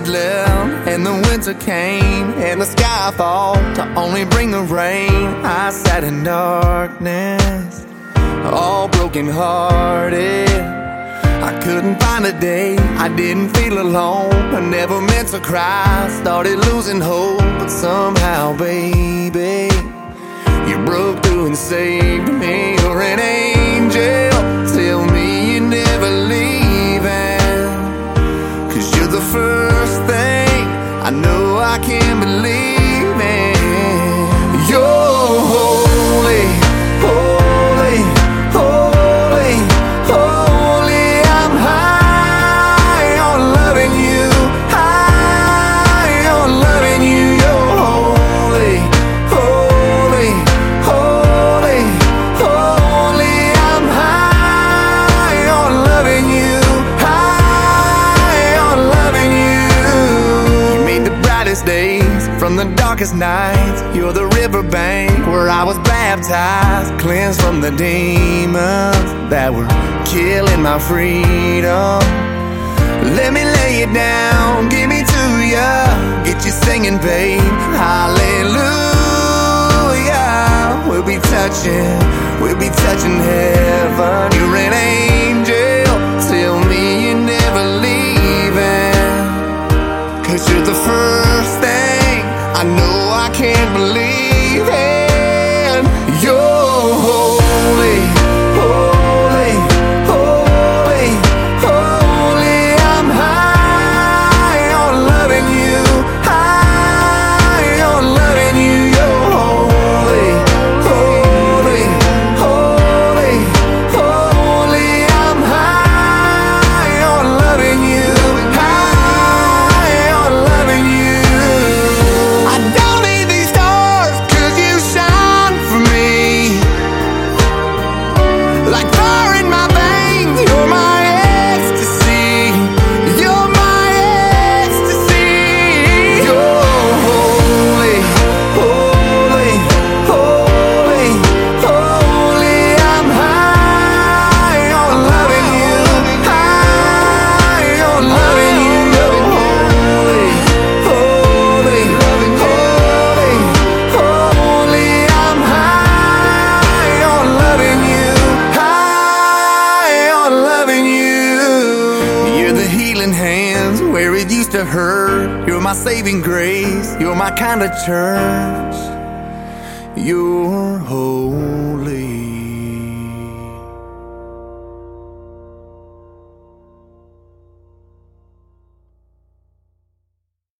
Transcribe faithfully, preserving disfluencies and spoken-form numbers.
had left and the winter came and the sky fall to only bring the rain. I sat in darkness, all broken hearted. I couldn't find a day I didn't feel alone. I never meant to cry, started losing hope, but somehow, baby, you broke through and saved me. You're an angel, tell me you're never leaving, 'cause you're the first thing I know I can believe in. You're holy, holy, holy, holy. I'm high on loving you, high on loving you. You're holy, holy, holy, holy. I'm high on loving you, high on loving you. You made the brightest days from the darkest nights. You're the riverbank where I was baptized, cleansed from the demons that were killing my freedom. Let me lay you down, give me to ya, get you singing, babe. Hallelujah. We'll be touching, we'll be touching heaven. You're an angel, tell me you're never leaving, 'cause you're the first thing I know I can't believe in. You're holy, holy, holy, holy. I'm high on loving you, high on loving you. You're holy, holy, holy, holy. I'm high on loving you, high on loving you. I don't need these stars 'cause you shine for me. Like fire in my veins, you're my ecstasy. You're my ecstasy. You're holy, holy, holy, holy. I'm high on loving you, high on loving you. You're holy, holy, holy, holy. I'm high on loving you, high on loving you. You're the healing hands where it used to hurt. You're my saving grace, you're my kind of church. You're holy.